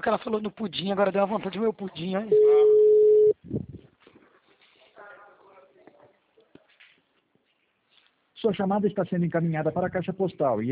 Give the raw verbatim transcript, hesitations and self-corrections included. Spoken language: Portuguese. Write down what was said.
que ela falou no pudim, agora deu uma vontade de comer o pudim, olha. Sua chamada está sendo encaminhada para a caixa postal e